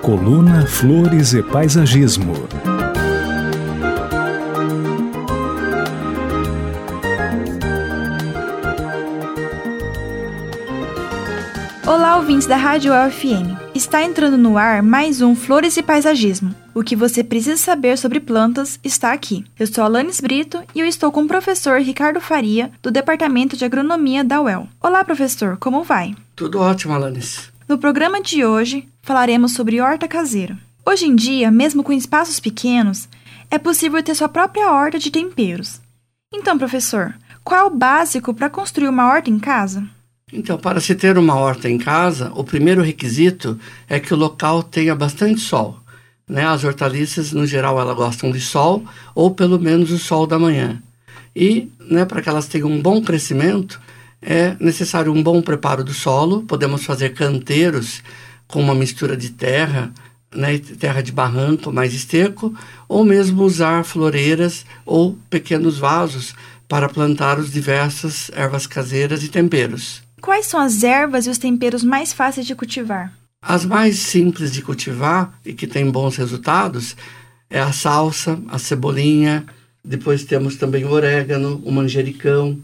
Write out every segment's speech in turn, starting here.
Coluna Flores e Paisagismo. Olá, ouvintes da Rádio UFM. Está entrando no ar mais um Flores e Paisagismo. O que você precisa saber sobre plantas está aqui. Eu sou Alanis Brito e eu estou com o professor Ricardo Faria, do Departamento de Agronomia da UEL. Olá, professor, como vai? Tudo ótimo, Alanis. No programa de hoje, falaremos sobre horta caseira. Hoje em dia, mesmo com espaços pequenos, é possível ter sua própria horta de temperos. Então, professor, qual é o básico para construir uma horta em casa? Então, para se ter uma horta em casa, o primeiro requisito é que o local tenha bastante sol. As hortaliças, no geral, elas gostam de sol, ou pelo menos o sol da manhã. E, para que elas tenham um bom crescimento, é necessário um bom preparo do solo. Podemos fazer canteiros com uma mistura de terra, terra de barranco mais esterco, ou mesmo usar floreiras ou pequenos vasos para plantar as diversas ervas caseiras e temperos. Quais são as ervas e os temperos mais fáceis de cultivar? As mais simples de cultivar e que têm bons resultados é a salsa, a cebolinha, depois temos também o orégano, o manjericão,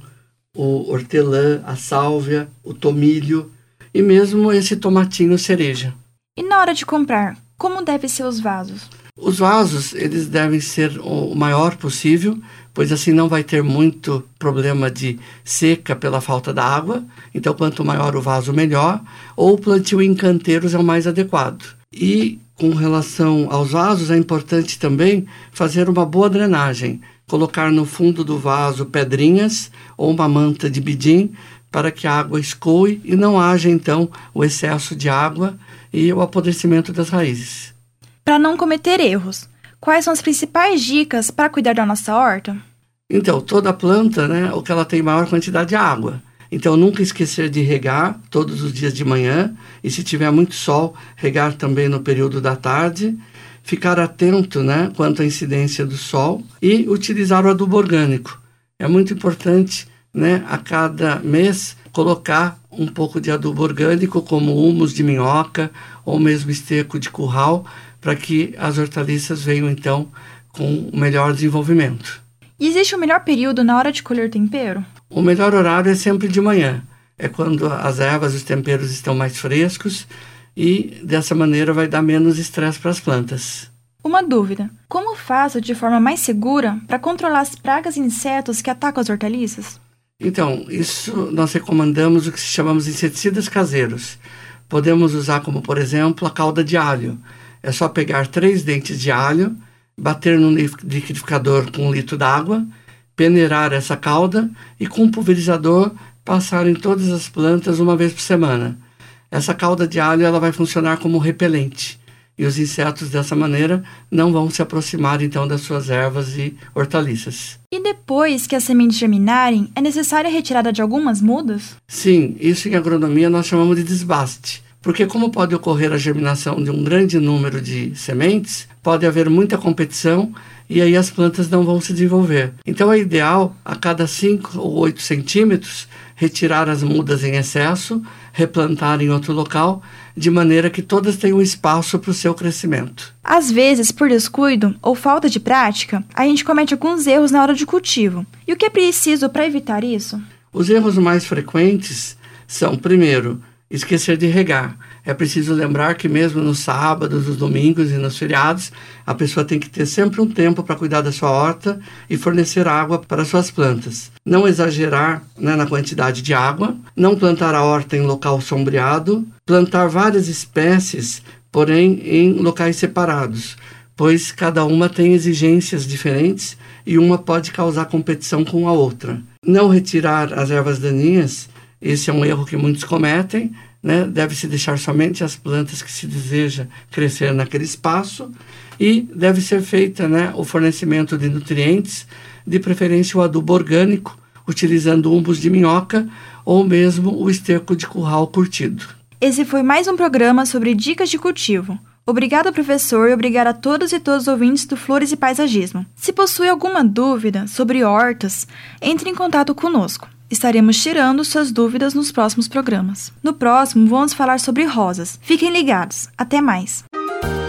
o hortelã, a sálvia, o tomilho e mesmo esse tomatinho cereja. E na hora de comprar, como devem ser os vasos? Os vasos, eles devem ser o maior possível, pois assim não vai ter muito problema de seca pela falta da água. Então, quanto maior o vaso, melhor. Ou o plantio em canteiros é o mais adequado. E, com relação aos vasos, é importante também fazer uma boa drenagem. Colocar no fundo do vaso pedrinhas ou uma manta de bidim para que a água escoe e não haja, então, o excesso de água e o apodrecimento das raízes. Para não cometer erros, quais são as principais dicas para cuidar da nossa horta? Então, toda planta, o que ela tem maior quantidade de água. Então, nunca esquecer de regar todos os dias de manhã e, se tiver muito sol, regar também no período da tarde. Ficar atento, quanto à incidência do sol e utilizar o adubo orgânico. É muito importante, a cada mês, colocar um pouco de adubo orgânico, como humus de minhoca ou mesmo esterco de curral, para que as hortaliças venham, então, com o melhor desenvolvimento. E existe o melhor período na hora de colher tempero? O melhor horário é sempre de manhã. É quando as ervas e os temperos estão mais frescos e, dessa maneira, vai dar menos estresse para as plantas. Uma dúvida. Como faço de forma mais segura para controlar as pragas e insetos que atacam as hortaliças? Então, isso nós recomendamos o que chamamos de inseticidas caseiros. Podemos usar como, por exemplo, a calda de alho. É só pegar 3 dentes de alho, bater no liquidificador com 1 litro d'água, peneirar essa calda e com um pulverizador passar em todas as plantas uma vez por semana. Essa calda de alho ela vai funcionar como repelente e os insetos dessa maneira não vão se aproximar então das suas ervas e hortaliças. E depois que as sementes germinarem, é necessária a retirada de algumas mudas? Sim, isso em agronomia nós chamamos de desbaste. Porque como pode ocorrer a germinação de um grande número de sementes, pode haver muita competição e aí as plantas não vão se desenvolver. Então é ideal, a cada 5 ou 8 centímetros, retirar as mudas em excesso, replantar em outro local, de maneira que todas tenham espaço para o seu crescimento. Às vezes, por descuido ou falta de prática, a gente comete alguns erros na hora de cultivo. E o que é preciso para evitar isso? Os erros mais frequentes são, primeiro, esquecer de regar. É preciso lembrar que mesmo nos sábados, nos domingos e nos feriados, a pessoa tem que ter sempre um tempo para cuidar da sua horta e fornecer água para suas plantas. Não exagerar na quantidade de água, não plantar a horta em local sombreado, plantar várias espécies, porém em locais separados, pois cada uma tem exigências diferentes e uma pode causar competição com a outra. Não retirar as ervas daninhas. Esse é um erro que muitos cometem, Deve-se deixar somente as plantas que se deseja crescer naquele espaço e deve ser feita, o fornecimento de nutrientes, de preferência o adubo orgânico, utilizando humus de minhoca ou mesmo o esterco de curral curtido. Esse foi mais um programa sobre dicas de cultivo. Obrigada, professor, e obrigada a todos e todas os ouvintes do Flores e Paisagismo. Se possui alguma dúvida sobre hortas, entre em contato conosco. Estaremos tirando suas dúvidas nos próximos programas. No próximo, vamos falar sobre rosas. Fiquem ligados. Até mais!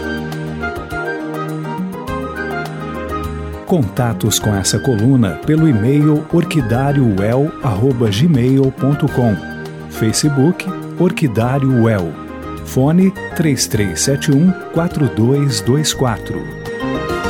Contatos com essa coluna pelo e-mail orquidariowell@gmail.com. Facebook Orquidário Well. Fone 3371-4224.